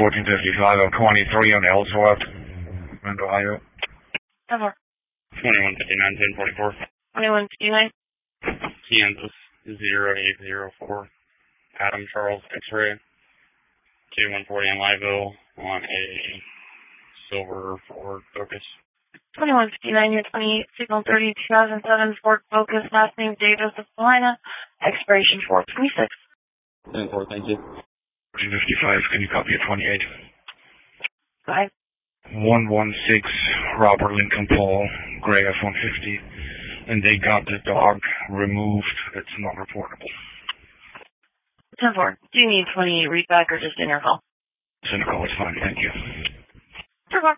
1455 of 23 on Ellsworth, in Ohio. 10-4. 2159, 1044. 2159. Kansas 0804. Adam Charles X-ray. 2140 in Liveville on a silver Ford Focus. 2159, your 28, signal 30, 2007 Ford Focus, last name Davis of Salina, expiration 426. 10-4, thank you. 1455, can you copy a 28? Go ahead. 116 Robert Lincoln Paul, gray F-150, and they got the dog removed. It's not reportable. 10-4. Do you need 28 readback or just interval? Cynical, it's fine, thank you. 10-4.